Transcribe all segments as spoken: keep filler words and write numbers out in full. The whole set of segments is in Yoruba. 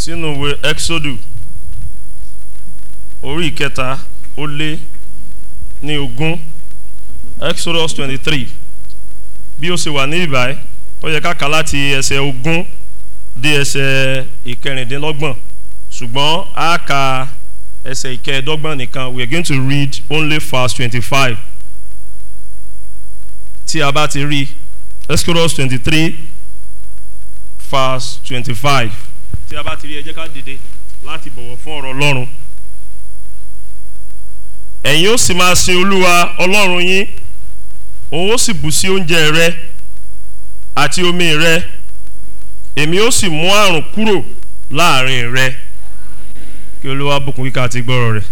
sínú ìwé Exodus orí ìkẹta ó lé ní ogún Exodus twenty-three bí ó ṣe wà ní ìbáyé ó yẹ ká kà láti ẹsẹ̀ ogún dé ẹsẹ̀ ìkẹrìndínlọ́gbọ̀n ṣùgbọ́n a kà ẹsẹ̀ ìkẹẹ̀dọ́gbọ̀n nìkan. We are going to read only verse twenty-five. Tí a bá ti rí Exodus twenty-three verse twenty-five. Tí a bá ti rí ẹ jẹ́ ká dìde láti bọ̀wọ̀ fún ọ̀rọ̀ Ọlọ́run. Ẹ̀yin ó sì máa sin Olúwa Ọlọ́run yín, òun ó sì bù sí oúnjẹ rẹ àti omi rẹ, èmi ó sì mú àrùn kúrò láàrin rẹ. Kí Olúwa bùkún kíkà àti gbọ́rọ̀ rẹ̀.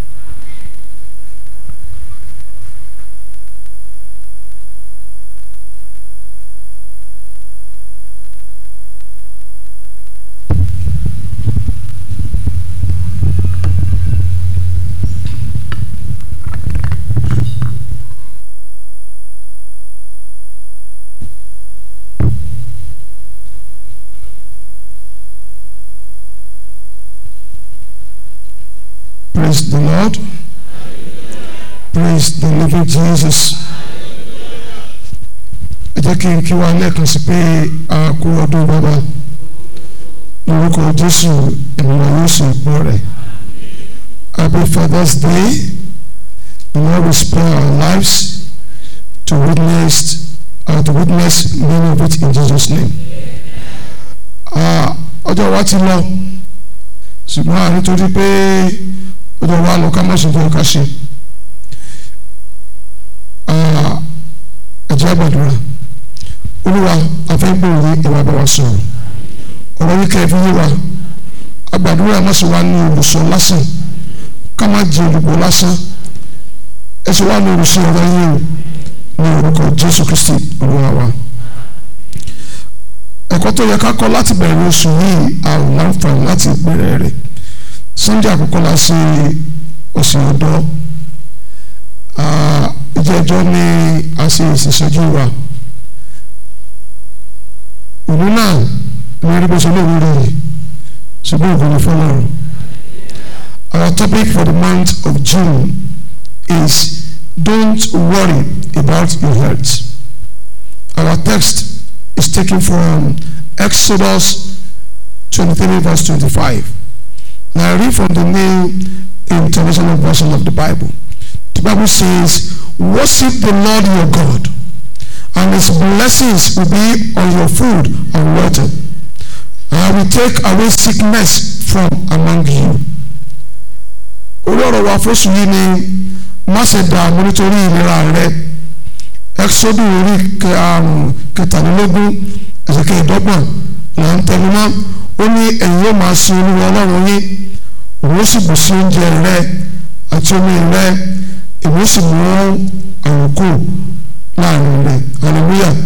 Praise the Lord. Praise the living Jesus. Ẹ jẹ́ kí n kí wa lẹ́ẹ̀kan sí pé a kú ọdún bàbá lórúkọ Jésù ìmọ̀ràn yóò sì gbọ́ rẹ̀. Happy Father's Day. The Lord will spare our lives to witness uh, to witness many of it in Jesus' name. Ọjọ́ wa ti lọ ṣùgbọ́n a nítorí pé ọjọ́ wa lọ ká má ṣe jẹ́ ká ṣe. Ẹ jẹ́ àgbàdúrà. Olúwa afẹ́gbòrò ìwà bá wa sọ̀rọ̀. Ọ̀rọ̀ wíkẹ́ fún yíwa. Àgbàdúrà má ṣe wá ní olùsọ lásán. Ká má jẹ olùgbò lásán. Ẹ ṣe wá ní olùsọ ọ̀rọ̀ yín ní orúkọ Jésù Kristi Olúwa wa. Ẹ̀kọ́ tó yẹ ká kọ́ láti bẹ̀rẹ̀ oṣù yìí àrùn láǹfààní láti bẹ̀rẹ̀ rẹ̀. Sunday àkọ́kọ́ la ṣe ọ̀sẹ̀ ọ̀dọ́. Ìjẹ́jọ́ ní a ṣe ìṣèṣẹ́jú wa. Òun náà ní rí bó ṣe lóore rẹ̀ ṣùgbọ́n ògùn ní fọlọ́run. Our topic for the month of June is don't worry about your health. Our text is taken from Exodus twenty-three verse twenty-five. Now I read from the New International Version of the Bible. The Bible says, worship the Lord your God, and his blessings will be on your food and water. And I will take away sickness from among you. Olóró wa fóṣù yìí ni má ṣe dààmú nítorí ìlera rẹ. Exodus orí kẹtàlélógún ẹsẹ̀ kẹẹ̀ẹ́dọ́gbọ̀n là ń tẹnu mọ́. Ó ní ẹ̀yin yóò máa sin Olúwa Ọlọ́run yín, òun ó sì bù sí oúnjẹ rẹ àti omi rẹ, èmi ó sì mú àrùn kù láàrin rẹ. Hallelujah.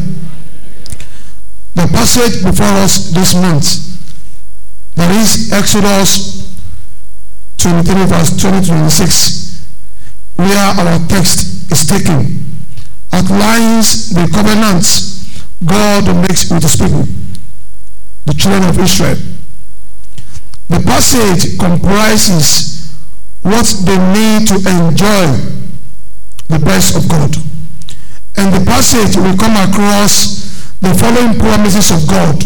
The passage before us this month, that is Exodus twenty-three verse twenty to twenty-six, where our text is taken, outlines the covenant God makes with his people, the children of Israel. The passage comprises what they need to enjoy the best of God. And the passage will come across the following promises of God.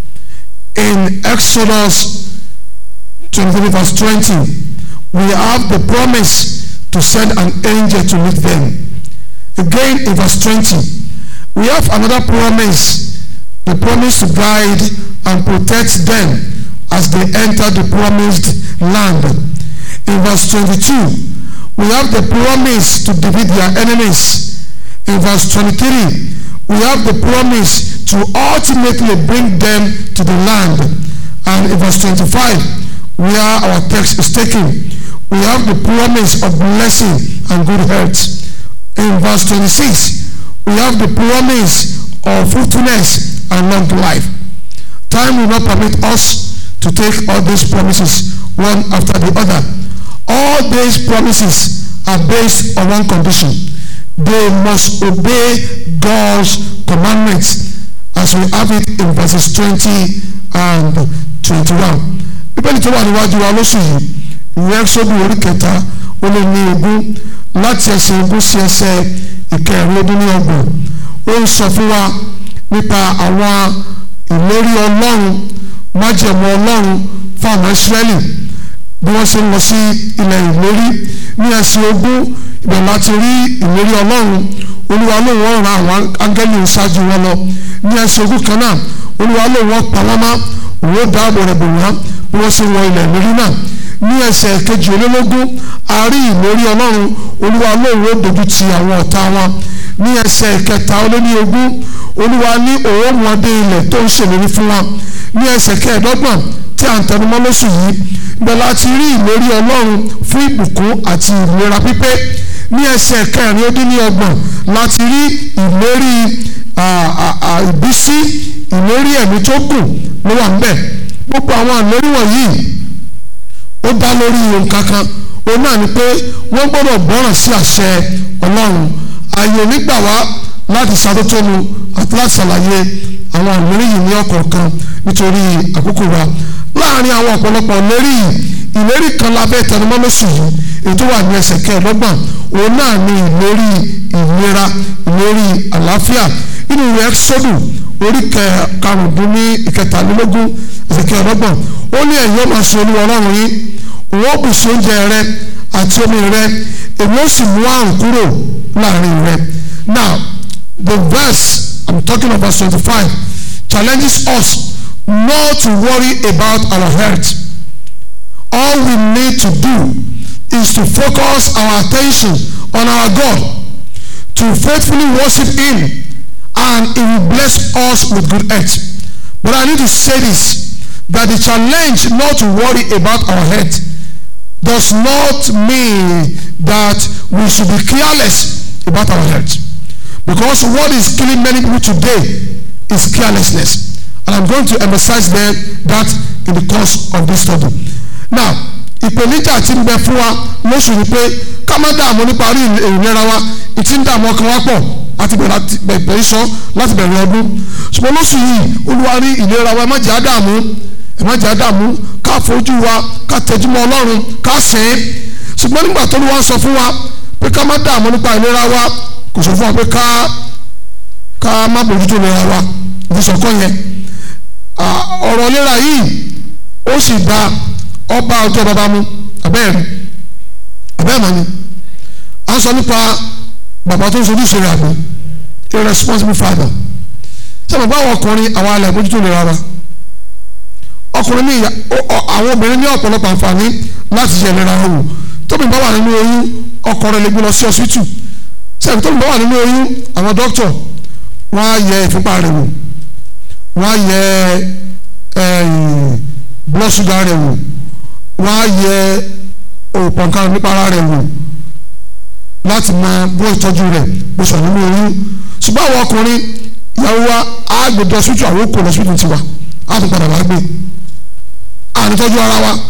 In Exodus twenty-three verse twenty, we have the promise to send an angel to meet them. Again in verse twenty, we have another promise, the promise to guide and protect them as they enter the promised land. In verse twenty-two, we have the promise to defeat their enemies. In verse twenty-three, we have the promise to ultimately bring them to the land. And in verse twenty-five, where our text is taken, we have the promise of blessing and good health. In verse twenty-six, we have the promise of fruitfulness and long life. Time will not permit us to take all these promises one after the other. All these promises are based on one condition. They must obey God's commandments, as we have it in verses twenty and twenty-one. bíbélì tó wà níwájú wa lóṣù yìí ìwé ẹ́kísódù orí kẹta ó lé ní ogún láti ẹsẹ̀ ogún sí ẹsẹ̀ ìkẹrin ọdún ní ọgbọ̀n ó ń sọ fún wa nípa àwọn ìlérí ọlọ́run májẹ̀mú ọlọ́run fún àwọn Ísírẹ́lì bí wọ́n ṣe ń lọ sí ilẹ̀ ìlérí ní ẹsẹ̀ ogún ibẹ̀ láti rí ìlérí ọlọ́run olúwa ló wọ́n ran àwọn áńgẹ́lì ṣáájú wọn lọ ní ẹsẹ̀ ogún kan náà olúwa ló wọ́n pa wọ́n mọ́ òun ó dáàbò rẹ̀ bò wọ́n bí wọ́n ṣe wọ ilẹ̀ ìlérí náà ní ẹsẹ̀ kejìlélógún a rí ìlérí ọlọ́run olúwa ló wọ́n dojú ti àwọn ọ̀tá wọn ní ẹsẹ̀ kẹta ó lé ní ogún olúwa ní òun wọn dé ilẹ̀ tó ń ṣèlérí fún wọn ní ẹsẹ̀ kẹẹ̀ẹ́dọ́gbọ̀n tí à ń tẹnumọ́ lóṣù yìí bẹ́ẹ̀ láti rí ìlérí ọlọ́run fún ìbùkún àti ìlera pípé ní ẹsẹ̀ kẹrin ó dín ní ọgbọ̀n láti rí ìlérí ìbísí ìlérí ẹ̀mí tó kù ló wà ńbẹ̀ gbogbo àwọn ìlérí wọ̀nyí ó dá lórí ohun kankan òun náà ni pé wọ́n gbọ́dọ̀ gbọ́ràn sí àṣẹ ọlọ́run ààyè nígbà wá láti ṣàtótónu àti láti ṣàlàyé àwọn ìlérí yìí ní ọ̀kọ̀ọ̀kan nítorí àkókò wa láàrin àwọn ọ̀pọ̀lọpọ̀ ìlérí yìí ìlérí kan lábẹ́ ìtẹnumọ́ lóṣù yìí ètò wà ní ẹsẹ̀ kẹẹ̀ẹ́dọ́gbọ̀n òun náà ni ìlérí ìlera ìlérí àlàáfíà nínú ìwé ẹ́kísódù orí karùndínní ìkẹtàlélógún ẹsẹ̀ kẹẹ̀ẹ́dọ́gbọ̀n ó ní ẹ̀yin ó máa ṣe olúwa ọlọ́run yín òun ó bùsí oúnjẹ rẹ àti omi rẹ èmi ó sì mú àrùn kúrò láàrin rẹ. Now the verse I'm talking about twenty-five challenges us not to worry about our health. All we need to do is to focus our attention on our God, to faithfully worship Him, and He will bless us with good health. But I need to say this, that the challenge not to worry about our health does not mean that we should be careless about our health. Because what is killing many people today is carelessness. And I'm going to emphasize that, that in the course of this study. Now, ìpèníjà tí ń bẹ fún wa lóṣù ni pé ká má dààmú nípa orí ìlera wa ìtí ń dààmú ọkàn wa pọ̀ láti bẹ̀rẹ̀ sọ láti bẹ̀rẹ̀ ọdún ṣùgbọ́n lóṣù yìí olúwa rí ìlera wa ẹ má jẹ́ àdààmú ẹ má jẹ́ àdààmú ká fojú wa ká tẹjúmọ́ ọlọ́run ká sìn ín ṣùgbọ́n nígbà tó olúwa sọ fún wa pé ká má dààmú nípa ìlera wa kò sọ fún wa pé ká ká má bójútó ìlera wa ìfisọ̀kọ́ yẹn ọ̀rọ̀ ìlera yìí ó sì dá ọba ọjọ́ bàbá mu abẹ́ẹ̀rí abẹ́ẹ̀mọ́ ni a sọ nípa bàbá tó ń sojú ìṣeré àgbẹ̀ irresponsible father ṣé bàbá àwọn ọkùnrin àwọn alẹ́ mójútó lè rárá ọkùnrin ní àwọn obìnrin ní ọ̀pọ̀lọpọ̀ àǹfààní láti ṣe ìlera wò tóbi bá wà nínú oyún ọkọ rẹ̀ lè gbé lọ sí ọsibítù ṣé tóbi bá wà nínú oyún àwọn dókítà wọ́n á yẹ ìfúnpá rẹ̀ wò wọ́n á yẹ blood sugar rẹ̀ wò wọ́n á yẹ òpó nǹkan nípa ara rẹ̀ wò láti máa bó ìtọ́jú rẹ̀ bó sọ nínú oyún ṣùgbọ́n àwọn ọkùnrin ìyàwó wa á gbé lọ síjú àwọn okò lọ síjú tiwa á tún padà wá gbé à ń tọ́jú ara wa.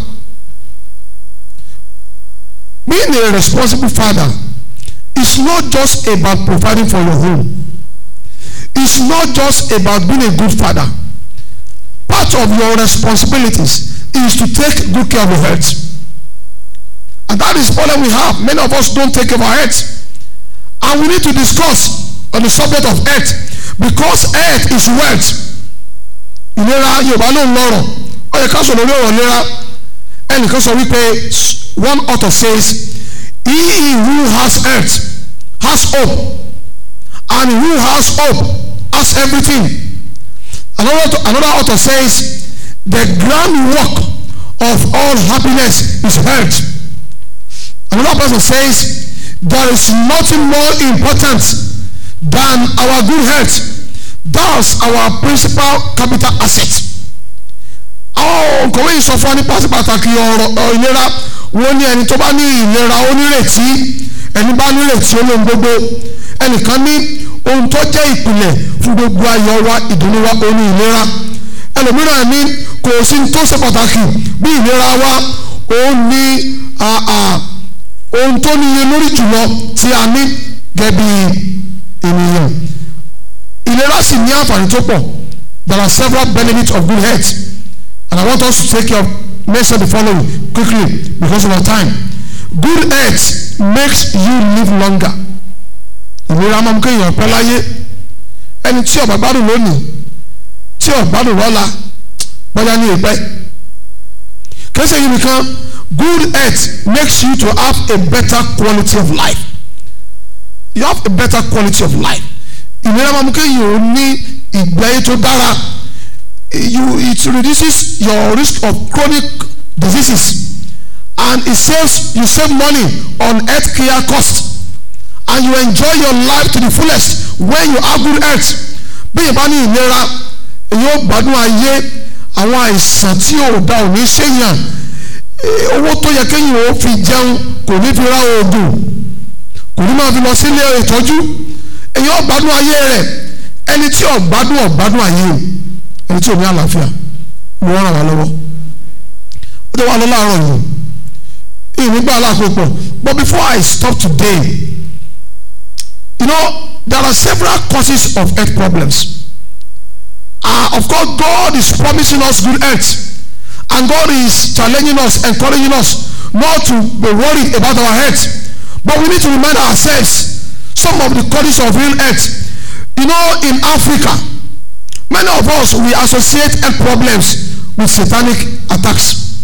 Being a responsible father is not just about providing for your home. It's not just about being a good father. Part of your responsibilities is to take good care of your health. And that is the problem we have. Many of us don't take care of our health. And we need to discuss on the subject of health. Because health is wealth. Ìlera Yorùbá ló ń lọ́rọ̀. Ó yẹ ká sọ lórí ọ̀rọ̀ ìlera. Ẹnìkan sọ wípé one author says, he who has health has hope. And he who has hope has everything. Another, another author says, the groundwork of all happiness is health. Another person says, there is nothing more important than our good health. That's our principal capital asset. Àwọn òǹkọ̀wé yìí sọ fún wa ní pàtàkì ọ̀rọ̀ ìlera wọ́n ní ẹni tó bá ní ìlera onírètí ẹni bá nírètí olóhùn gbogbo ẹnìkan ní ohun tó jẹ́ ìpìlẹ̀ fún gbogbo ayọ̀ wa ìdùnnú wa oní ìlera ẹlòmíràn ní kò sí tó ṣe pàtàkì bí ìlera wa òun ní ohun tó níye lórí jùlọ tí a ní gẹ́bí ènìyàn. Ìlera sì ní àǹfààní tó pọ̀. There are several benefits of good health, and I want us to take care of mention the following quickly because of our time. Good health makes you live longer. Ìlera máa mú kéèyàn pẹ́ láyé. Ẹni tí ó bá gbádùn lónìí tí ó gbádùn lọ́la bóyá ní ìpẹ́. Kẹ́sẹ̀ yìí nìkan, good health makes you to have a better quality of life. You have a better quality of life. Ìlera máa mú kéèyàn ó ní ìgbé ayé tó dára. You, it reduces your risk of chronic diseases, and it saves you save money on health care costs, and you enjoy your life to the fullest when you have good health. Bí ìbá ní ìlera, èyí ó gbádùn ayé, àwọn àìsàn tí ò da ò ní ṣèyàn, owó tó yẹ kéyìn ó fi jẹun kò ní fi ra oògùn, kò ní máa fi lọ sílé ìtọ́jú, èyí ó gbádùn ayé rẹ̀. Ẹni tí ò gbádùn ò gbádùn ayé o. Ẹni tí ò ní àlàáfíà mo ràn wá lọ́wọ́ ó dé wà lọ láàárọ̀ yìí ìnígbà alákòópọ̀. But before I stop today, you know, there are several causes of health problems. Uh, of course, God is promising us good health, and God is challenging us, encouraging us not to be worried about our health. But we need to remind ourselves some of the causes of real health. You know, in Africa, many of us, we associate health problems with satanic attacks.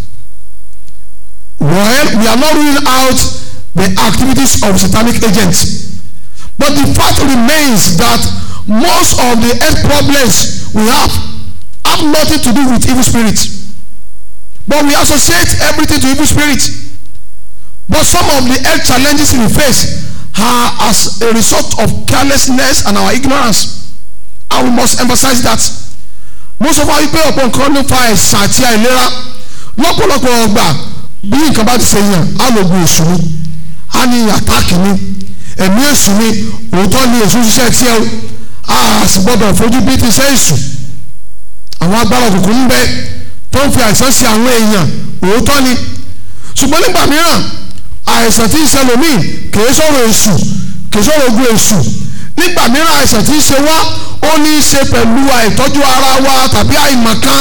Well, we are not ruling out the activities of satanic agents, but the fact remains that most of the health problems we have have nothing to do with evil spirits, but we associate everything to evil spirits. But some of the health challenges we face are as a result of carelessness and our ignorance. And we must emphasize that. Most of our people upon calling for àìsàn àti àìlera lọ́pọ̀lọpọ̀ ọgbà bí nǹkan bá ti ṣe yàn á lò gbé èṣù ni á ní àtàkì ni ẹ̀mí èṣù ni òótọ́ ni èṣù ṣiṣẹ́ tí ẹ á sì gbọ́dọ̀ fojú bí ti ṣe èṣù. Àwọn agbára òkùnkùn ń bẹ tó ń fi àìsàn sí àwọn èèyàn òótọ́ ni, ṣùgbọ́n nígbà mìíràn àìsàn tí ń ṣe lòmíì kìí sọ̀rọ̀ èṣù kìí sọ̀rọ̀ ogun èṣù. Nígbà mìíràn àìsàn tí ń ṣe wá ó ní í ṣe pẹ̀lú àìtọ́jú ara wa tàbí àìmọ̀kan.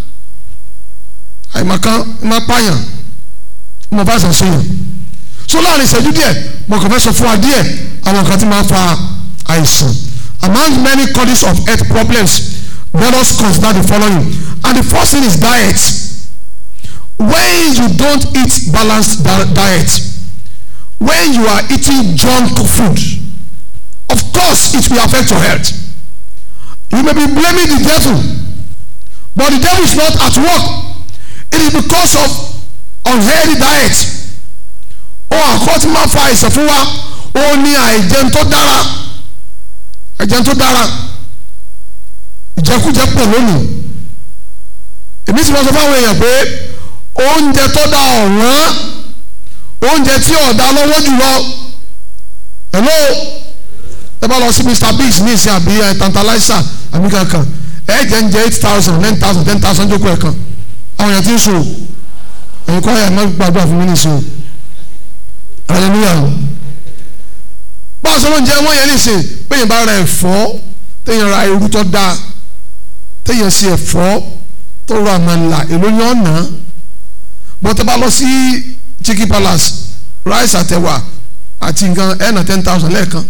Àìmọ̀kan máa pààyàn mo bá ṣàṣe yàn. So láàrin ìṣẹ́jú díẹ̀ mo kàn fẹ́ sọ fún wa díẹ̀ àwọn nǹkan tí máa fa àìsàn. Among many causes of health problems, let us consider the following. And the first thing is diet. When you don't eat balanced diet, when you are eating junk food, of course it will affect your health. You may be blaming the devil, but the devil is not at work. It is because of unhealthy diet. Ó àkọ́tí máa fa àìsàn fún wa, ó ní àìjẹun tó dára, àìjẹun tó dára, ìjẹkújẹ pọ̀ lónìí. Èmi sì máa sọ fáwọn èèyàn pé oúnjẹ tó dá ọ̀wọ́n, oúnjẹ tí ọ̀dà lọ́wọ́ jùlọ. Hello, ẹ bá lọ sí Mister Biggs ní ìsìn àbí Tantalizer àbí kankan, ẹ jẹ́ ń jẹ́ eight thousand nine thousand ten thousand jókòó ẹ̀ kan. Àwọn èèyàn ti ń sùn, ẹ̀yin kọ́ ẹ̀ máa gbàdúrà fún mi ní ìsìn. Hallelujah. Báwo sọ wọn jẹ́ wọ́n yẹn ní ìsìn péyìn bá ra ẹ̀fọ́, téyìn ra irú tó dáa, téyìn sí ẹ̀fọ́ tó rọ àmàlà èlò ní ọ̀nà. Bọ́tẹ́ bá lọ sí Chicken Palace, rice àtẹ̀wà àti nǹkan ẹ̀ nà ten thousand lẹ́ẹ̀kan.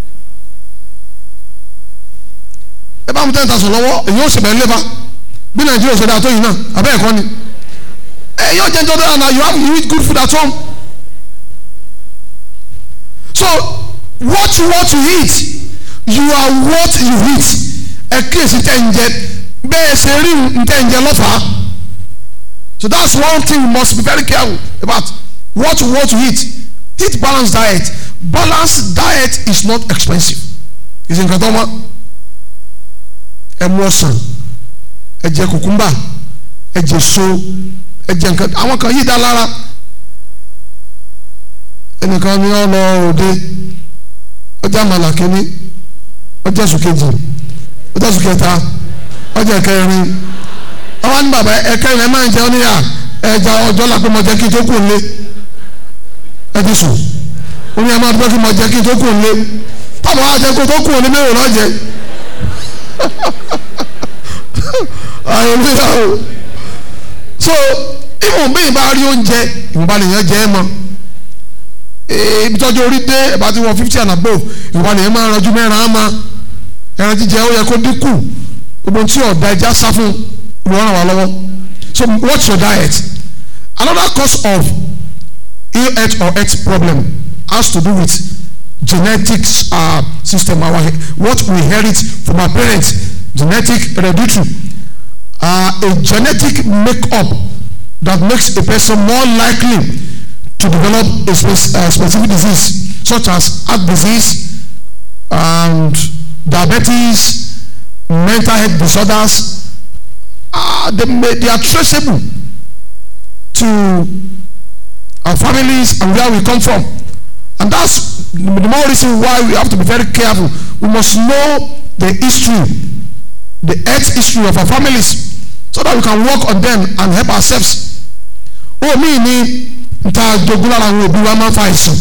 Ẹ bá mú ten thousand lọ́wọ́ èyí ó sì bẹ̀rẹ̀ lébà bí Nàìjíríà ṣe dáa tó yìí náà abẹ́ ẹ̀kọ́ ni. Ẹ yóò jẹ́ nítorí àná you have you eat good food at home. So what you want to eat, you are what you eat. Ẹ kíyèsí tẹ̀ ń jẹ bẹ́ẹ̀ ṣe rí ntẹ̀ ń jẹ lọ́fàá. So that's one thing we must be very careful about. What you want to eat. Eat balanced diet. Balanced diet is not expensive. It's in Katoma. Ẹ mú ọsàn, ẹ jẹ kùkúmbà, ẹ jẹ so, ẹ jẹ nǹkan àwọn kan yìí dá lára. Ẹnìkan ní ọ lọ òde, ọjà màlàkíní, ọjà sùkejì, ọjà sùkẹta, ọjà kẹrin. Àwọn ní bàbá ẹ̀kẹrin ẹ máa ń jẹ ọ́nìyà ẹja ọjọ́ la pé mo jẹ́ kí n tó kù nílé. Ẹ ti sùn. Ó ní ẹ máa dúpẹ́ kí mo jẹ́ kí n tó kù nílé. Táwọn á jẹ́ kó tó kù nílé mẹ́rin náà jẹ. Hallelujah. So ìwọ̀n bẹ́ẹ̀ bá rí oúnjẹ ìwọ̀nba lèèyàn jẹ́ ẹ mọ́ ibi tọ́jú orí dé ẹ̀ bá ti wọ fifty and above ìwọ̀nba lèèyàn máa ranjú mẹ́rin á máa ẹran jíjẹ ó yẹ kó dínkù gbogbo tí ọ̀dà ẹja sá fún ìwọ̀n ràn wá lọ́wọ́. So what's your diet? Another cause of ill health or health problem has to do with genetics uh, system, our what we inherit from our parents, genetic hereditary, uh, a genetic makeup that makes a person more likely to develop a spe- uh, specific disease such as heart disease and diabetes, mental health disorders. Uh, they, may, they are traceable to our families and where we come from, and that's the more reason why we have to be very careful. We must know the history, the health history of our families, so that we can work on them and help ourselves. Oh, me ni nta jogun lára àwọn òbí wa máa ń fa àìsàn.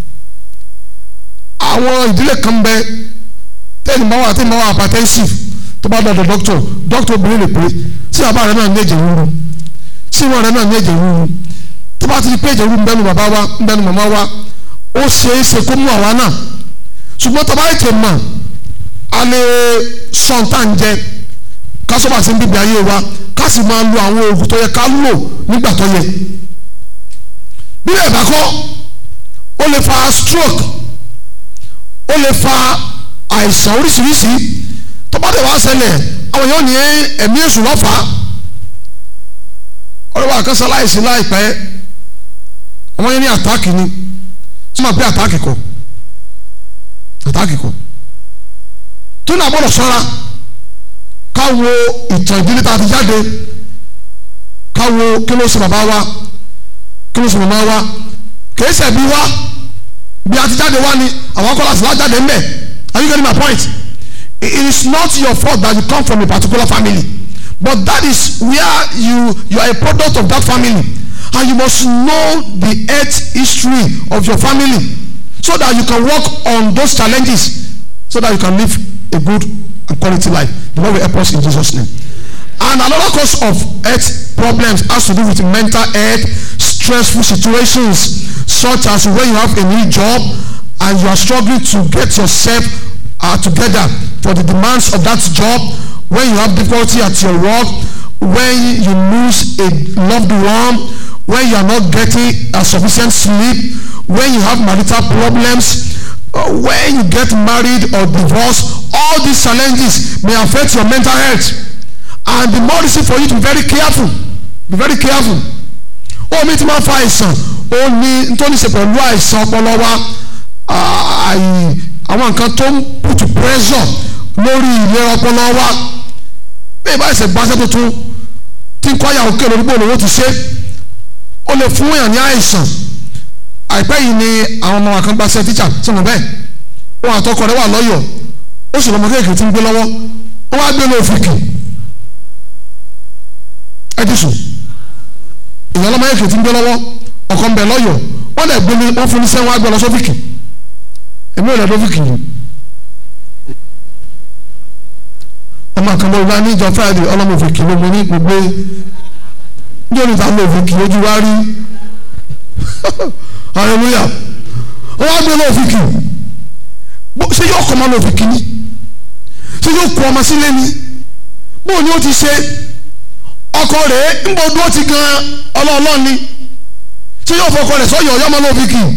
Àwọn ìdílé kan bẹ tẹ́lẹ̀ máa wà tẹ́lẹ̀ máa wà hypertensive tó bá dọ̀dọ̀ doctor doctor obìnrin lè pé sí bàbá rẹ náà ní ẹ̀jẹ̀ ríru sí ìwọ̀n rẹ náà ní ẹ̀jẹ̀ ríru tó bá ti di pé ẹ̀jẹ̀ ríru ń bẹ́nu bàbá wa ń bẹ́nu màmá wa ó ṣe é ṣe kó mú àwa náà ṣùgbọ́n tó bá yẹ tẹ̀ mọ̀ a lè sọ̀n tá à ń jẹ ká sọ́ba sí bíbi ayé wa ká sì máa lo àwọn oògùn tó yẹ ká lò nígbà tó yẹ. bí bẹ́ẹ̀ bá kọ́ ó lè fa stroke ó lè fa àìsàn oríṣiríṣi tó bá dé wá ṣẹlẹ̀ àwọn yóò ní ẹ̀mí èṣù lọ́fà ọlọ́wọ́ àkọsọ láìsí láìpẹ́ àwọn yẹn ní àtàkì ni tí wọ́n máa pé àtàkì kọ àtàkì kọ tó ní àbọ̀dọ̀ sọ́ra káwo ìtàn ìdílé tá a ti jáde káwo kí ló ṣe bàbá wa kí ló ṣe màmá wa kìí ṣe bí wa bí a ti jáde wá ni àwọn akọ́lá sì lájáde ń bẹ̀. Are you getting my point? It is not your fault that you come from a particular family, but that is where you you are a product of that family, and you must know the health history of your family so that you can work on those challenges so that you can live a good and quality life. The Lord will help us in Jesus' name. And another cause of health problems has to do with mental health, stressful situations such as when you have a new job and you are struggling to get yourself uh, together for the demands of that job, when you have difficulty at your work, when you lose a loved one, when you are not getting a sufficient sleep, when you have marital problems, uh, when you get married or divorced, all these challenges may affect your mental health. And the more reason for you to be very careful, be very careful. Oh, mi ti máa fa àìsàn, ó ní nítorí ṣe pẹ̀lú àìsàn ọpọlọ wa, àwọn nǹkan tó ń put pressure lórí ìlera ọpọlọ wa. Bí ìbá ẹsẹ̀ gbáṣẹ́ tuntun tí ń kọ́ àyàwó kéde olúgbò lówó ti ṣe, ó lè fún èèyàn ní àìsàn. Àìpẹ́ yìí ni àwọn ọmọ wa kan gbáṣẹ́ tíṣà tí mo bẹ́ẹ̀. Wọ́n àtọkọ rẹ̀ wà lọ́yọ̀ọ́, ó sì lọ́mọ kéèké tí ń gbé lọ́wọ́, ó wá gbé lóòfìkì. Ẹ̀dísù ìyá ọlọ́mọ yẹn kì í ti ń gbé lọ́wọ́ ọkọ ń bẹ lọ́yọ̀ wọ́n lè gbé ní wọ́n fún ní sẹ́wọ́n agbẹ́ lọ sọ́fìkì èmi ò lọ sọ́fìkì yìí ọmọ kan bọ́ wá ní ìjọ Friday ọlọ́mọ òfìkì ló mọ ní gbogbo ní oníta ló òfìkì ojú wa rí hallelujah wọ́n wá gbé lọ́fìkì ṣé yóò kọ́ ọmọ lọ́fìkì ni ṣé yóò kọ́ ọmọ sílé ni bóun ni ó ti ṣe ọkọ rẹ̀ ń bọ̀ dúró ti gan ọlọ́ọ̀lọ́ ni tí yóò fọkọ rẹ̀ sọ́yọ̀ ọ̀yọ́ máa lọ fi kì í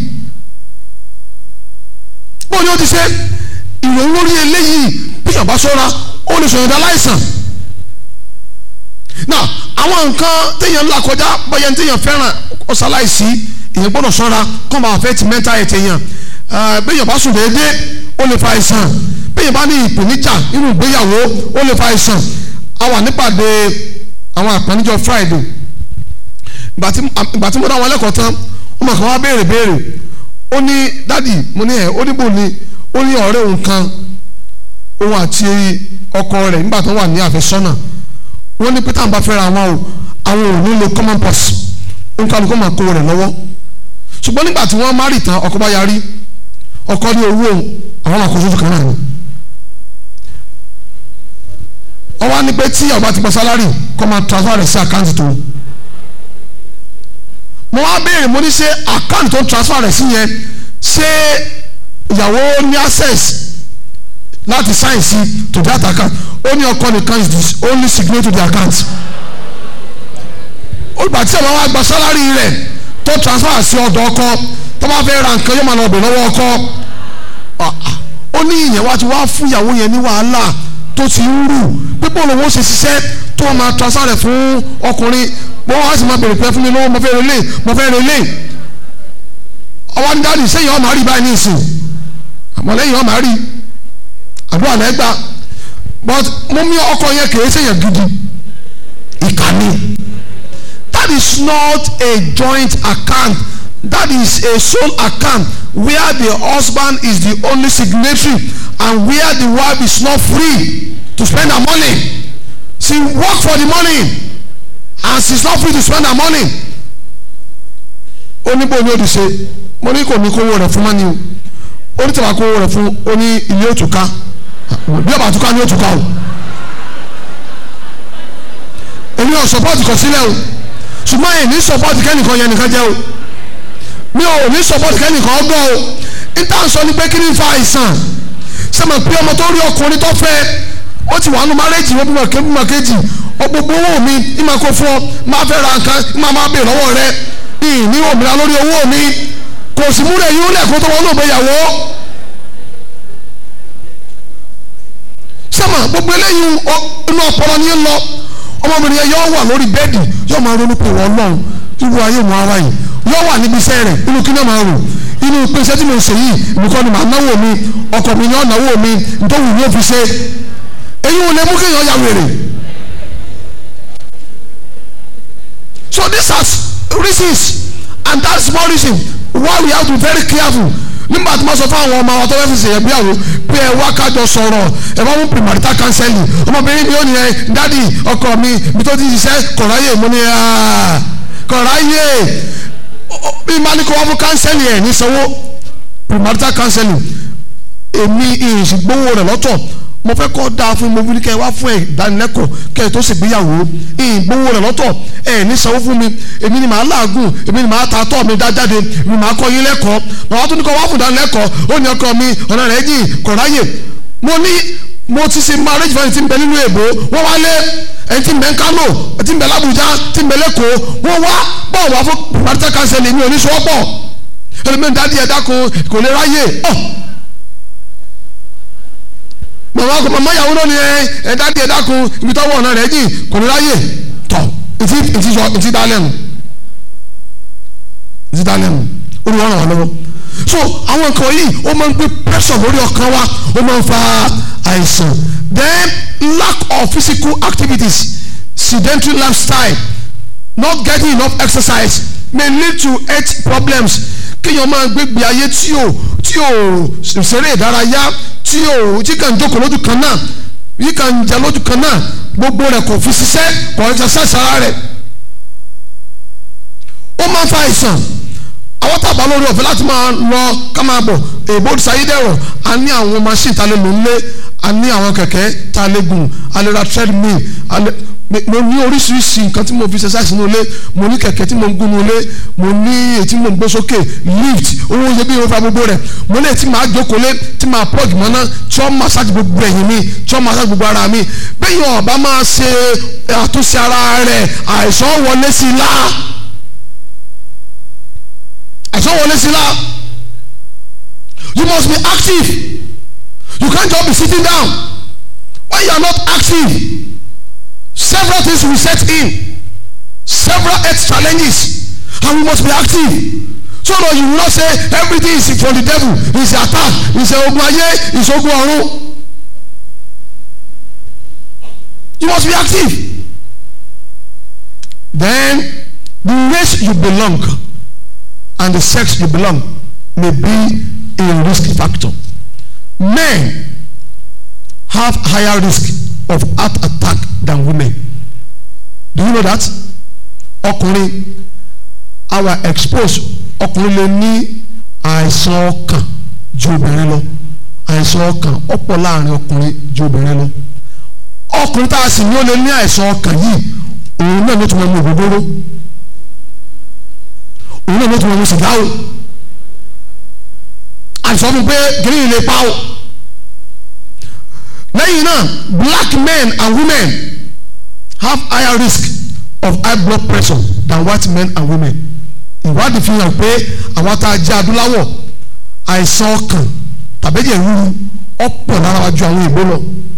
bó ni ó ti ṣe ìròyìn lórí eléyìí bí yàrá sọ́ra ó lè sọ̀yọ̀ dá láìsàn. náà àwọn nǹkan téèyàn ńlá kọjá bóyá téèyàn fẹ́ràn ọ̀sáláìsí èèyàn gbọ́dọ̀ sọ́ra kó máa fẹ́ ti mental health èèyàn bí yàrá sùn déédéé ó lè fa àìsàn bí yàrá ní ìpèníjà nínú ìgbéyàwó ó lè fa àìsàn. a wà nípàdé àwọn àpẹnijọ Friday ìgbà tí mo dá wọn lẹ́kọ̀ọ́ tán wọ́n mọ̀ kàn wá béèrè béèrè ó ní dádì mo ní ẹ̀ ó níbò ní ó ní ọ̀rẹ́ òun kan òun àti ọkọ rẹ̀ nígbà tó wà ní àfẹ́sọ́nà wọ́n ní pété àǹbá fẹ́ra wọn o àwọn ò ní lo common purse ó ń kálukọ́ máa kó rẹ̀ lọ́wọ́ ṣùgbọ́n nígbà tí wọ́n má rì tán ọkọ bá yarí ọkọ ní owó àwọn máa kó sójú kan náà ni wọ́n wá ní pé tí ọba ti gba sálárì kọ́ máa transfer rẹ̀ sí àkáǹtì tó mo wá béèrè mo ní ṣe account tó transfer rẹ̀ sí yẹn ṣé ìyàwó ní access láti sign sí to that account. Ó ní ọkọ nìkan is the only signatory to the account. Ó gbà tí àwọn wa gba salary rẹ̀ tó transfer sí ọ̀dọ̀ ọkọ tó bá fẹ́ ra nǹkan yóò máa lọ bẹ̀ lọ́wọ́ ọkọ. Ó ní ìyẹn wá ti wá fún ìyàwó yẹn ní wàhálà tó ti ń rù pípọ̀ lówó ṣe ṣiṣẹ́ tó máa transfer rẹ̀ fún ọkùnrin bó wá sì máa bèrè pé fún mi lówó mo fẹ́ relé mo fẹ́ relé. Ọwọ́ ní dáàdì sẹ́yìn ọmọ àrí báyìí ní ìsìn àmọ́ lẹ́yìn ọmọ àrí àdúrà lẹ́gbà but mo mí ọkọ yẹn kìí ṣèyàn gidi ìkànnì. That is not a joint account. That is a sole account where the husband is the only signatory and where the wife is not free to spend her money. She work for the money and she's not free to spend her money. Ó ní bó ní o di ṣe mo ní kò ní kówó rẹ̀ fún mani o ó ní tẹ̀wá kówó rẹ̀ fún ó ní ilé òtúká bí ọba àtúká ní òtúká o èmi ò sọpọ́ọ̀tì kọ sílẹ̀ o ṣùgbọ́n èyí ní sọpọ́ọ̀tì kẹ́nìkan yẹn nìkan jẹ́ o mi ò ní sọpọ́ọ̀tì kẹ́nìkan ọgbọ́ o níta sọ ni pé kí ni fa àìsàn sẹ́mi pé ọmọ tó rí ọkùnrin tó fẹ́ ó ti wà nù márẹ́jì wọ́n bímọ kébí mọ kejì ọgbogbo owó mi ní máa kó fún ọ máa fẹ́ ra nǹkan ní máa máa bè lọ́wọ́ rẹ ní òmìnira lórí owó mi kò sì múlẹ̀ yín ó lẹ́ẹ̀kọ́ tó wọ́n lò gbéyàwó sẹ́mi gbogbo eléyìí inú ọpọlọ ni ń lọ ọmọbìnrin yẹn yóò wà lórí bẹ́ẹ̀dì yóò máa ronú pé wọ́n lọ́hùn irú ayé wọn ara yìí yóò wà níbi iṣẹ́ rẹ̀ inú kí náà máa rò inú pé iṣẹ́ tí mo ṣe yìí nìkan ni màá náwó mi ọkọ mi yóò náwó mi nítorí yóò fi ṣe èyí ò lè mú kéèyàn ya wèrè. So these are reasons and that's one reason why we have to be very careful. Nígbà tí wọ́n sọ fún àwọn ọmọ àwọn tó fẹ́ fi ṣe ìgbéyàwó pé ẹ wá kájọ sọ̀rọ̀ ẹ bá mú premarital counseling ọmọbìnrin mi ò ní ẹ dádì ọkọ mi mi tó ti ṣiṣẹ́ kọ̀ráyè mo ní kọ̀ráyè bí má ní kó wá fún counseling ẹ̀ ní sanwó premarital counseling èmi ìṣègbówó rẹ̀ lọ́tọ̀ mo fẹ́ kọ́ dáa fún mi mo fi kẹ́ ẹ wá fún ẹ ìdánilẹ́kọ̀ọ́ kẹ́ ẹ tó ṣègbéyàwó ìgbówó rẹ̀ lọ́tọ̀ ẹ ní sanwó fún mi èmi ni màá làágùn èmi ni màá ta tọ́ mi dá jáde èmi màá kọ́ yín lẹ́kọ̀ọ́ màá tún ní kọ́ wá fún ìdánilẹ́kọ̀ọ́ ó ní ọkọ mi ọ̀nà rẹ̀ jìn kọ̀ráyè mo ní mo ti ṣe marriage fún ẹni tí ń bẹ nínú èbó wọ́n wá lé ẹni tí ń bẹ ń Kánò ẹni tí ń bẹ l'Ábùjá tí ń bẹ l'Ékòó wọ́n wá bọ̀ wá fún marital counseling mi ò ní sọ́pọ̀ ẹlẹ́mìí dádì ẹ̀dá kò lè ráyè màmá kò màmá yàwó lónìí ẹ ẹ dáàdi ẹ dákun ibi tọ́wọ́ ọ̀nà rẹ̀ jìn kò ní ráyè tọ̀ ìtì ìtì sọ ìtì dálẹ́nu ìtì dálẹ́nu ó ní wọ́n ràn wá lọ́wọ́ so àwọn nǹkan yìí ó máa ń gbé pressure lórí ọkàn wa ó máa ń fa àìsàn then lack of physical activities sedentary lifestyle not getting enough exercise may lead to health problems kéèyàn máa gbégbé ayé tí ò tí ò ṣeré ìdárayá tí ò tí kàn jókòó lójú kan náà yìí kàn jẹ lójú kan náà gbogbo rẹ̀ kò fi ṣiṣẹ́ kò ń ṣiṣẹ́ sára rẹ̀ ó máa ń fa àìsàn àwọn tàbá lórí ọ̀fẹ́ láti máa lọ ká máa bọ̀ èbó ṣayédẹ̀rọ̀ a ní àwọn machine tá a lè lò nílé a ní àwọn kẹ̀kẹ́ tá a lè gùn a lè ra treadmill a lè mo ní oríṣiríṣi nǹkan tí mo fi ṣẹṣẹ sínú ilé mo ní kẹ̀kẹ́ tí mo ń gún ní ilé mo ní èyí tí mo ń gbé sókè lift owó iye bí irúfẹ́ gbogbo rẹ̀ mo ní èyí tí màá jókòó lé tí màá plug mọ́ná tí wọ́n massage gbogbo ẹ̀yìn mi tí wọ́n massage gbogbo ara mi bẹ́ẹ̀ yóò bá máa ṣe àtúnṣe ara rẹ̀ àìsàn wọlé sí i lá àìsàn wọlé sí i lá you must be active you can't just be sitting down when you are not active. Several things will set in, several health challenges, and we must be active. So that you will not say everything is from the devil, it's an attack, it's a ogun ayé, it's ogun ọ̀run. You must be active. Then the race you belong and the sex you belong may be a risk factor. Men have higher risk of heart attack than women. Do you know that? Ọkùnrin our expose ọkùnrin lè ní àìsàn ọkàn ju obìnrin lọ àìsàn ọkàn ọ̀pọ̀ láàrin ọkùnrin ju obìnrin lọ ọkùnrin tá a sì ní ó lè ní àìsàn ọkàn yìí òun náà ló tún wọn ní ògógóró òun náà ló tún wọn mú sìgá o àìsàn fún pé kìnìún yìí lè pa o. lẹ́yìn náà black men and women have higher risk of high blood pressure than white men and women. ìwádìí fi hàn pé àwọn tá a jẹ́ adúláwọ̀ àìsàn ọkàn tàbí ẹ̀jẹ̀ ríru ọ̀pọ̀ lára wa ju àwọn ìbò lọ.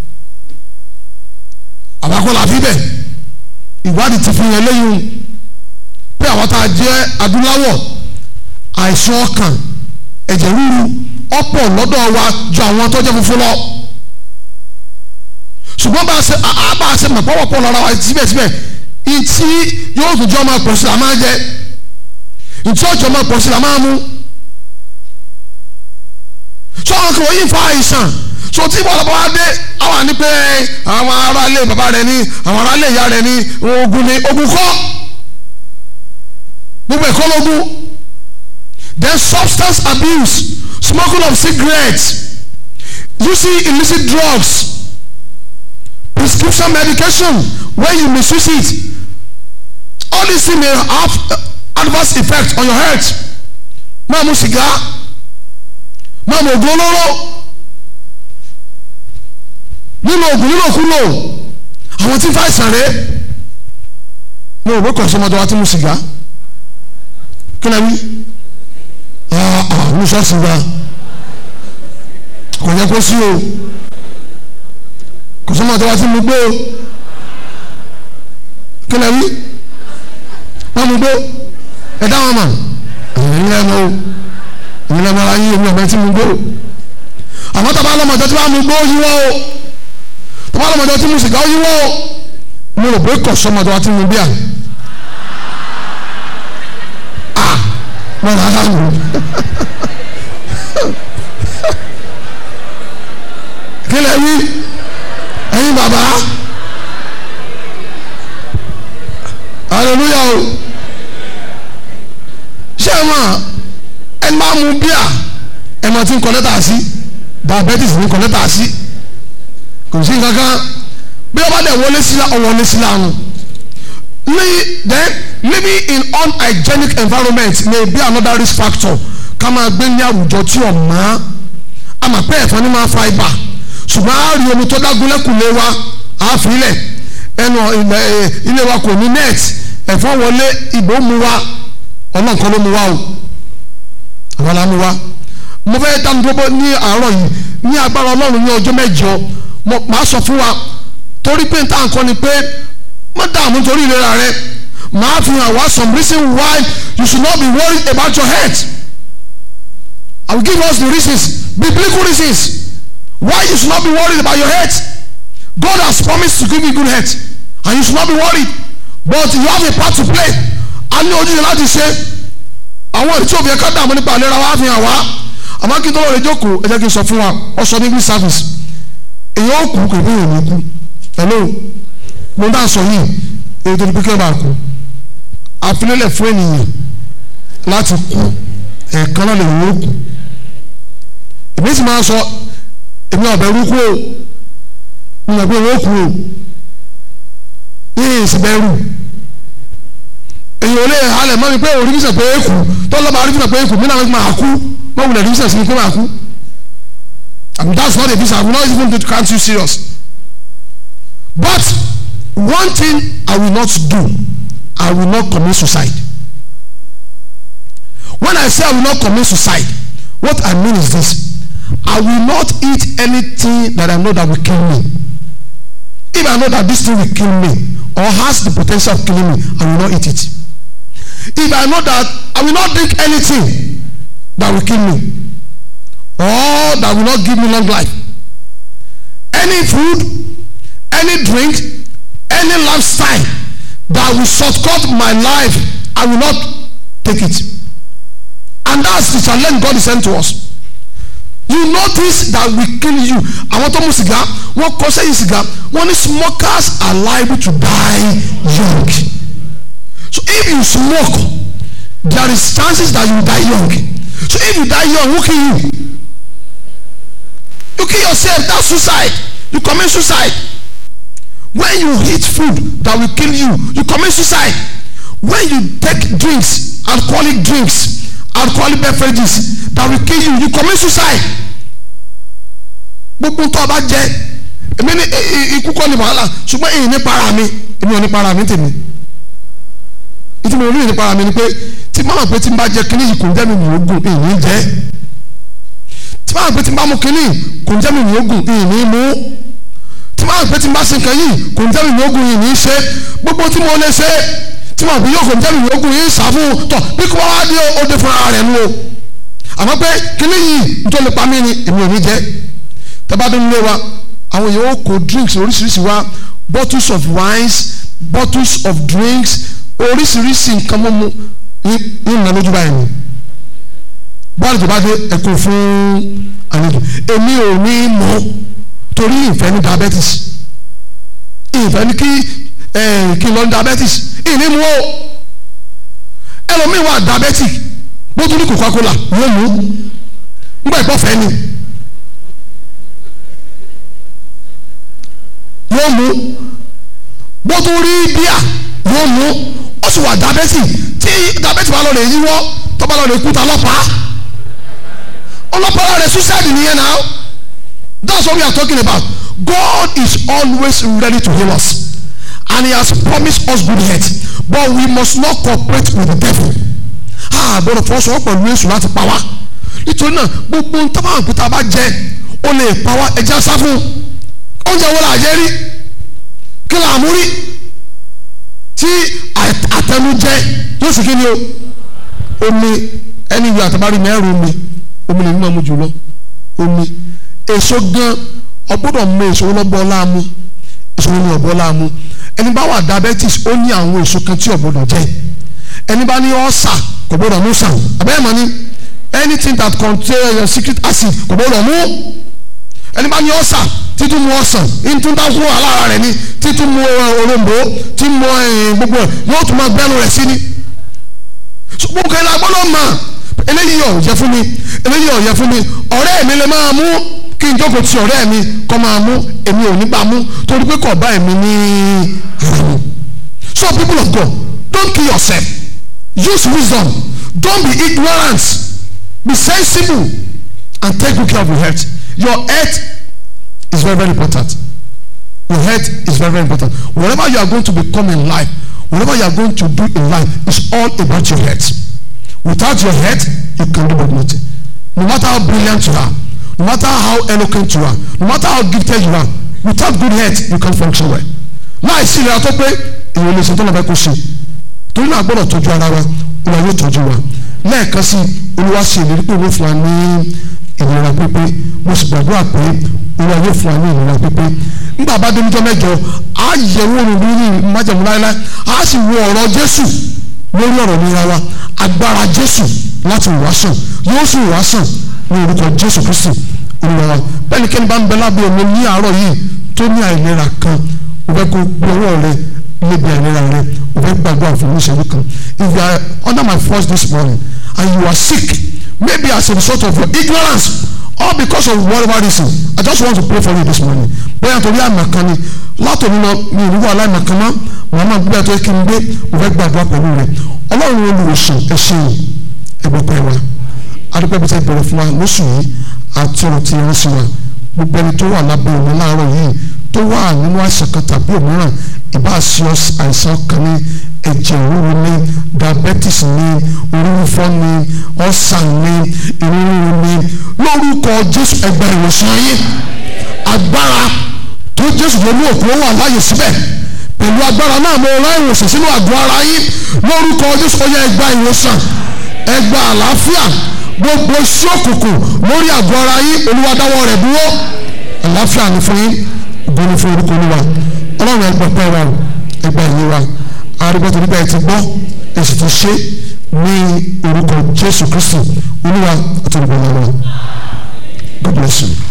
àwọn akọ́lá fi bẹ̀ ìwádìí ti fi hàn lẹ́yìn pé àwọn tá a jẹ́ adúláwọ̀ àìsàn ọkàn ẹ̀jẹ̀ ríru ọ̀pọ̀ lọ́dọ̀ wa ju àwọn tó jẹ́ funfun lọ. ṣùgbọ́n bá a ṣe bá a ṣe mọ̀ pọ́wọ́pọ́ lára wa síbẹ̀síbẹ̀ ìtí yóò tún jọ máa pọ̀ sí la máa jẹ ìtí ọjọ́ máa pọ̀ sí la máa mú. sọ́wọ́n kò yí fa àìsàn so tí bọ́lá bá wá dé àwọn àní pé àwọn aráalé bàbá rẹ ní àwọn aráalé ìyá rẹ ní ogun ní ogun kọ́ gbogbo ẹ̀kọ́ lógún. Then substance abuse, smoking of cigarettes, using illicit drugs, prescription medication when you misuse it, all these things may have adverse effect on your health. máa mu sìgá máa mu ògùn olóró nínú ògùn nínú òkúlò àwọn tí ń fa ìsàn rẹ ní òwe kọ̀ọ̀sọ́mọdé wa tí mu sìgá kí ni a wí ní ṣọ́ọ̀ṣì wa kò yẹ kó sí o kò sọ́mọ́ tó wá sí mu gbó o kí lè wí wọ́n mu gbó ẹ dá wọn mọ̀ ẹ̀yìn lẹ́nu o ẹ̀yìn lẹ́nu ara yín omi ọ̀bẹ tí mu gbó o àmọ́ tó bá lọ́mọdé tí wọ́n mu gbó yíwọ́ o tó bá lọ́mọdé tí mu sìgá yíwọ́ o mo rò pé kò sọ́mọ́ tó wá sí mu bí à ah wọ́n rà á sáà kí lè wí ẹ̀yin bàbá hallelujah o ṣé ẹ mọ̀ ẹ máa mu bíà ẹ máa ti ń kọ lẹ́tà sí diabetes ní kọ lẹ́tà sí kò sí kankan bí ọba dẹ̀ wọlé sílá ọwọlé sílá nù then living in unhygienic environment may be another risk factor ká máa gbé ní àwùjọ tí ọ̀ mọ́ àmọ́ pé ẹ̀fọn ní máa fa ibà ṣùgbọ́n a rí omi tó dágúnlẹ́kùnlé wa a fi ilẹ̀ ẹnu ilé wa kò ní net ẹ̀fọn wọlé ìbò mu wa ọlọ́nkan ló mu wa o àwọn la mu wa mo fẹ́ dánu dúró ní àárọ̀ yìí ní agbára ọlọ́run ní ọjọ́ mẹ́jọ mo máa sọ fún wa torí pé nta nǹkan ni pé má dààmú torí ìlera rẹ máa fi hàn wá some reason why you should not be worried about your health. I will give us the reasons, biblical reasons, why you should not be worried about your health. God has promised to give you good health, and you should not be worried. But you have a part to play. A ní ojúṣe láti ṣe àwọn ètò òfin ẹ̀ka dààmú nípa ìlera wa fi hàn wá. Àmọ́ kí n tó lọ rẹ jókòó, ẹ jẹ́ kí n sọ fún wa, ọ̀sán ní English service. Èyí ó kú kò ní ìrìn kú. Hello, mo dá sọ yìí, èyí tó ní pípẹ́ bá kú. Àfilélẹ̀ fún ènìyàn láti kú, ẹ̀ẹ̀kan náà lè wọ́n kú. Èmi sì máa sọ èmi ọ̀bẹ rúkú o mo mọ̀ pé wọ́n kú o yíyí ìsìbẹ̀rù èyí ò lè halẹ̀ mọ́ mi pé òrí fíṣẹ̀ pé èkú tó lọ́ba òrí fíṣẹ̀ pé èkú mi náà máa kú mọ́ wulẹ̀ rí fíṣẹ̀ sí mi pé máa kú and that's not a visa I will not even do count you serious but one thing I will not do I will not commit suicide. When I say I will not commit suicide, what I mean is this: I will not eat anything that I know that will kill me. If I know that this thing will kill me or has the potential of killing me, I will not eat it. If I know that I will not drink anything that will kill me or that will not give me long life, any food, any drink, any lifestyle that will shortcut my life, I will not take it. And that's the challenge God is sent to us. You notice that we kill you. Àwọn tó mu sìgá, wọ́n kọ́ sẹ́yìn sìgá, wọ́n ní smokers are liable to die young. So if you smoke, there is chances that you die young. So if you die young, who kill you? You kill yourself. That's suicide. You commit suicide. When you eat food that will kill you, you commit suicide. When you take drinks, alcoholic drinks, alcoholic beverages that will kill you, you commit suicide. Gbogbo tó bá jẹ èmi ní ikú kọ́ ni wàhálà ṣùgbọ́n èyí ní para mi èmi ò ní para mi tèmi. Ìtí mo rí ní para mi ni pé tí máa pé tí n bá jẹ kínní yìí kò ń jẹ́ mi ní ogun èyí ní jẹ́. Tí máa pé tí n bá mu kínní kò ń jẹ́ mi ní ogun èyí ní mú. Tí máa pé tí n bá sin kan yìí kò ń jẹ́ mi ní ogun èyí ní ṣe. Gbogbo tí mo lè ṣe tí máa pé yóò kò ń jẹ́ mi ní ogun èyí ṣàfù tọ̀ bí kò wá dé o dé fúnra rẹ̀ nù o. Àmọ́ pé kínní yìí n tó lè pa mí ni èmi ò ní jẹ́. Tẹ́bádún lé wa àwọn èèyàn ó kó drinks oríṣiríṣi wá bottles of wines bottles of drinks oríṣiríṣi nǹkan mímu yín nà lójú báyìí ni bọ́ọ̀lù tó bá dé ẹ̀kọ́ fún àlejò èmi ò ní mọ̀ torí ìfẹ́ ní diabetes ìfẹ́ ní kí kí n lọ ní diabetes ìní mú o ẹlòmíì wà diabetic bó tún ní Coca-Cola yóò mú nígbà ìpọ́fẹ́ ni. yóò mú bó tún rí bíà yóò mú ó sì wà dábẹ́tì tí dábẹ́tì bá lọ lè yíwọ́ tó bá lọ lè kúta ọlọ́pàá ọlọ́pàá rẹ̀ suicide nìyẹn náà. That's what we are talking about. God is always ready to heal us and he has promised us good health, but we must not cooperate with the devil. a gbọ́dọ̀ fọwọ́sowọ́ pẹ̀lú èṣù láti pa wá nítorí náà gbogbo ń tábà òkúta bá jẹ ó lè pa wá ẹja sá fún oúnjẹ wo la jẹ rí kí la mú rí tí àtẹnujẹ yóò sì kí ni o omi ẹni ìwé àtàbárí mẹ́rin omi omi lè mímọ́ mu jùlọ omi èso gan ọgbọ́dọ̀ mú èso lọ́bọ̀ láàmú èso ní ọ̀bọ̀ láàmú ẹni bá wà diabetes ó ní àwọn èso kan tí ọ̀gbọ́dọ̀ jẹ ẹni bá ní ọ̀sà kò gbọ́dọ̀ mú sàn abẹ́rẹ́ mọ́ ni anything that contain citric acid kò gbọ́dọ̀ mú ẹni bá ní ọ̀sà títún mu ọ̀sàn títún dákú alára rẹ̀ ni títún mu òrombó tí mu gbogbo ẹ̀ yóò tún máa gbẹ́nu rẹ̀ sí ni gbogbo kẹ́lẹ́ agbọ́dọ̀ mọ̀ eléyìí ọ̀ yẹ fún mi eléyìí ọ̀ yẹ fún mi ọ̀rẹ́ mi lè máa mú kí n jókòó ti ọ̀rẹ́ mi kọ́ máa mú èmi ò ní bá mú torí pé kò bá èmi ní ara mi. So people of God, don't kill yourself. Use wisdom. Don't be ignorant. Be sensible and take good care of your health. Your health is very very important. Your health is very very important. Whatever you are going to become in life, whatever you are going to do in life is all about your health. Without your health, you can do nothing. No matter how brilliant you are, no matter how eloquent you are, no matter how gifted you are, without good health, you can't function well. Láì sí ìlera tó pé èèyàn lè ṣe tó lọ bẹ kó ṣe. Torí náà gbọ́dọ̀ tọ́jú ara wa, Olúwa yóò tọ́jú wa. Lẹ́ẹ̀kan sí Olúwa ṣe ìlérí pé Olúwa fún wa ní ìlera pípé. Mo sì gbàdúrà pé Olúwa yóò fún wa ní ìlera pípé. Nígbà bá dé níjọ́ mẹ́jọ, á yẹ wo lórí májẹ̀mú láéláé, á sì wo ọ̀rọ̀ Jésù lórí ọ̀rọ̀ níra wa. Agbára Jésù láti wàásù yóò sì wàásù ní orúkọ Jésù Kristi Olúwa wa. Bẹ́ẹ̀ni kẹ́ni bá ń bẹ lábẹ́ omi ní àárọ̀ yìí tó ní àìlera kan, o fẹ́ kó gbé ọwọ́ rẹ níbi àìlera rẹ, o fẹ́ gbàgbọ́ àfọwọ́ ìṣẹ́jú kan. If you are under my voice this morning and you are sick, maybe as a result of your ignorance or because of whatever reason, I just want to pray for you this morning. Bóyá torí àmàkan ni látòmí lọ mi ò ní wà láìmàkan mọ́, màá máa gbé ẹ̀tọ́ kí n gbé, o fẹ́ gbàgbọ́ pẹ̀lú rẹ. Ọlọ́run olùwòsàn ẹ ṣé ẹgbẹ́pẹ́ wa. Adúpẹ́ bí tẹ́ bẹ̀rẹ̀ fún wa lóṣù yìí àti ọ̀rọ̀ tí wọ́n sì wà. Gbogbo ẹni tó wà lábẹ́ òun láàárọ̀ yìí tó wà nínú àìsàn kan tàbí òmíràn, ìbá sí àìsàn kan ní ẹ̀jẹ̀ ríru ní diabetes ní orífọ́ ní ọ̀sán ní ìrúru ní lórúkọ Jésù ẹgbẹ́ ìwòsàn yìí. Agbára tó Jésù ló mú òkú wà láàyè síbẹ̀ pẹ̀lú agbára náà mo rán ìwòsàn sínú àgọ́ ara yín lórúkọ Jésù ó yẹ ẹgbẹ́ ìwòsàn ẹgbẹ́ àlàáfíà gbogbo iṣẹ́ òkùnkùn lórí àgọ́ ara yín Olúwa dáwọ́ rẹ̀ dúró àlàáfíà ní fún yín ìgbóni fún orúkọ Olúwa Ọlọ́run ẹgbẹ́ pẹ́ wa ẹgbẹ́ ìyẹn wa arúgbó torí bẹ́ẹ̀ ti gbọ́ èsì ti ṣe ní orúkọ Jésù Kristi Olúwa àti olùgbàlà wa. God bless you.